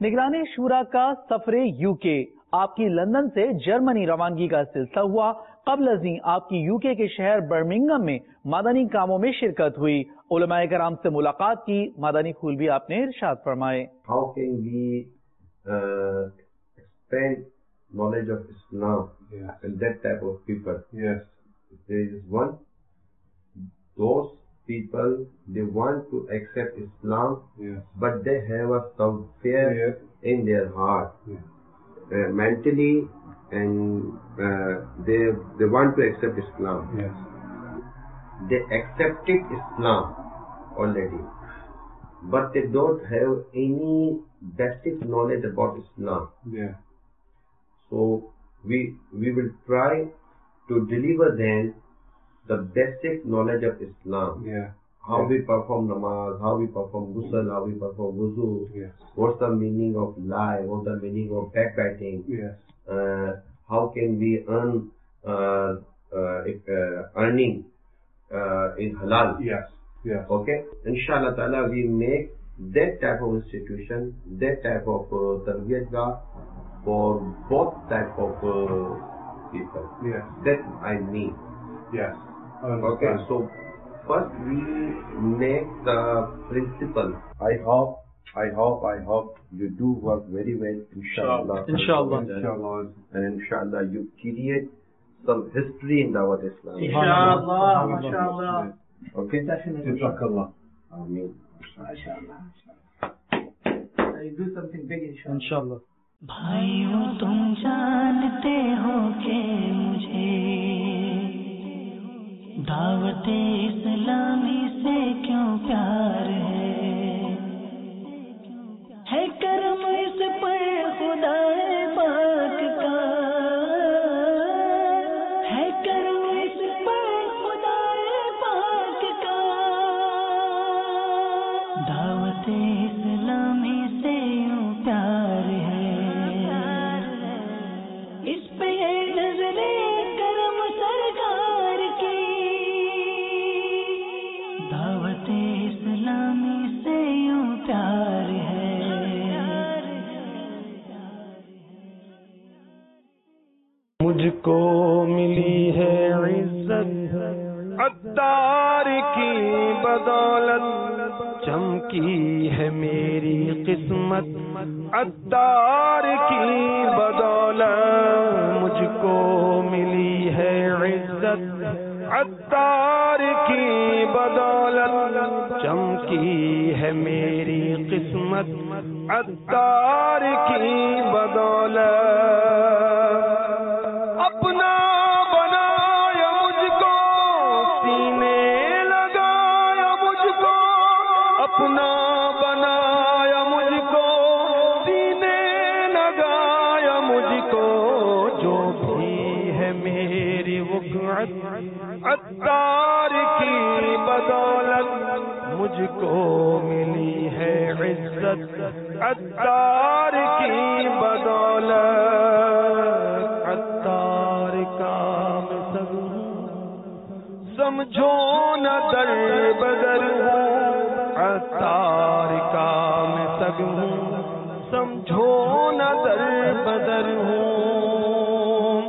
نگران شورا کا سفر UK آپ کی لندن سے جرمنی روانگی کا سلسلہ ہوا۔ قبل ازیں آپ کی UK کے شہر برمنگھم میں مدنی کاموں میں شرکت ہوئی، علماء کرام سے ملاقات کی، مدنی پھول بھی آپ نے ارشاد فرمائے۔ How can we expand knowledge of Islam and that type of people? Yes. There is one, those people, they want to accept Islam, but they have some fear in their heart, mentally, and they want to accept Islam. They accepted Islam already, but they don't have any basic knowledge about Islam. So we will try to deliver them the basic knowledge of Islam. How we perform namaz, how we perform ghusl, how we perform wuzu, what's the meaning of lie, what's the meaning of backbiting, how can we earn earning in halal. Okay, inshallah ta'ala we make that type of institution, that type of tarbiyatgah for both type of people. That I mean. Okay, so first we make the principle. I hope you do work very well, inshallah. And inshallah you create some history in Dawat Islam. Inshallah. Okay? Jazakallah. Ameen. Inshallah. You do something big, انشاءاللہ۔ بھائیوں تم جانتے ہو کہ مجھے دعوت اسلامی سے کیوں پیار ہے کرم اس پر خدا پاک کا، ہے کرم اس پر خدا پاک کا، دعوت اسلامی سے یوں پیار ہے، اس پہ نظر کرم سرکار کی، دعوت اسلامی سے یوں پیار ہے۔ مجھ کو ملی ہے عزت عطار کی بدولت، چمکی ہے میری قسمت عطار کی بدولت، مجھ کو ملی ہے عزت عطار کی بدولت، چمکی ہے میری قسمت عطار کی بدولت، اپنا بنایا مجھ کو سینے لگایا مجھ کو، اپنا بنایا مجھ کو سینے لگایا مجھ کو، جو بھی ہے میری وقعت عطار کی بدولت، مجھ کو ملی ہے عزت عطار کی بدولت، عطار کا میں سب سمجھو نہ در بدر ہوں، عطار کا میں سب ہوں سمجھو نہ در بدر ہوں،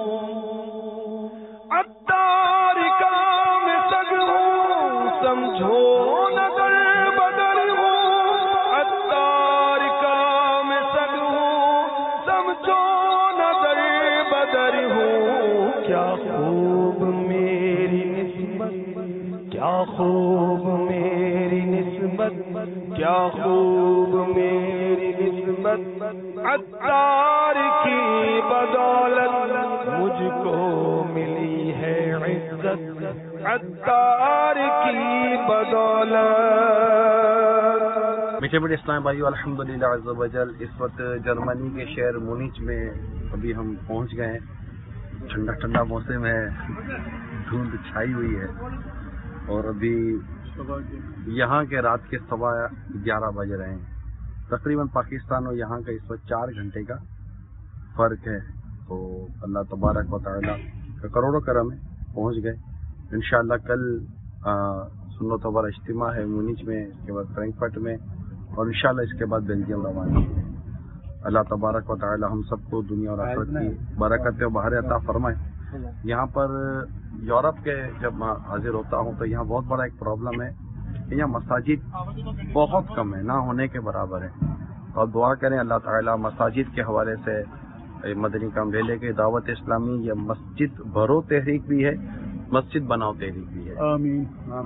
عطار کا میں سب ہوں سمجھو نہ در بدر ہوں، عطار کا میں سب ہوں سمجھو نہ در بدر ہوں، کیا خوب میری نسبت، کیا خوب میری نسبت، کیا خوب میری نسبت عطار کی بدولت، مجھ کو ملی ہے عزت عطار کی بدولت۔ میٹھے میٹھے اسلام بھائیو، الحمدللہ عز و جل اس وقت جرمنی کے شہر مونیچ میں ابھی ہم پہنچ گئے ہیں، ٹھنڈا ٹھنڈا موسم ہے، دھند چھائی ہوئی ہے، اور ابھی یہاں کے رات کے 11:15 بج رہے ہیں، تقریباً پاکستان اور یہاں کا اس وقت 4 گھنٹے کا فرق ہے، تو اللہ تبارک و تعالیٰ کا کروڑوں کرم ہے، پہنچ گئے انشاءاللہ۔ کل سنت و اجتماع ہے مونیچ میں، اس کے بعد فرینکفرٹ میں، اور انشاءاللہ اس کے بعد بیلجیم روانہ ہے۔ اللہ تبارک و تعالی ہم سب کو دنیا اور آخرت کی برکت و بہار عطا فرمائے. یہاں پر یورپ کے جب میں حاضر ہوتا ہوں تو یہاں بہت بڑا ایک پرابلم ہے کہ یہاں مساجد بہت کم ہے، نہ ہونے کے برابر ہے. اور دعا کریں اللہ تعالی مساجد کے حوالے سے مدنی کام لے لے کے دعوت اسلامی یہ مسجد بھرو تحریک بھی ہے، مسجد بناؤ تحریک بھی ہے. آمین.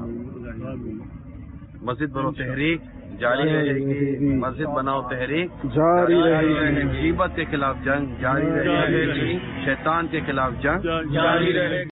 مسجد بناؤ تحریک جاری رہے گی، مسجد بناؤ تحریک جاری رہے گی، غیبت کے خلاف جنگ جاری رہے گی، شیطان کے خلاف جنگ جاری رہے گی.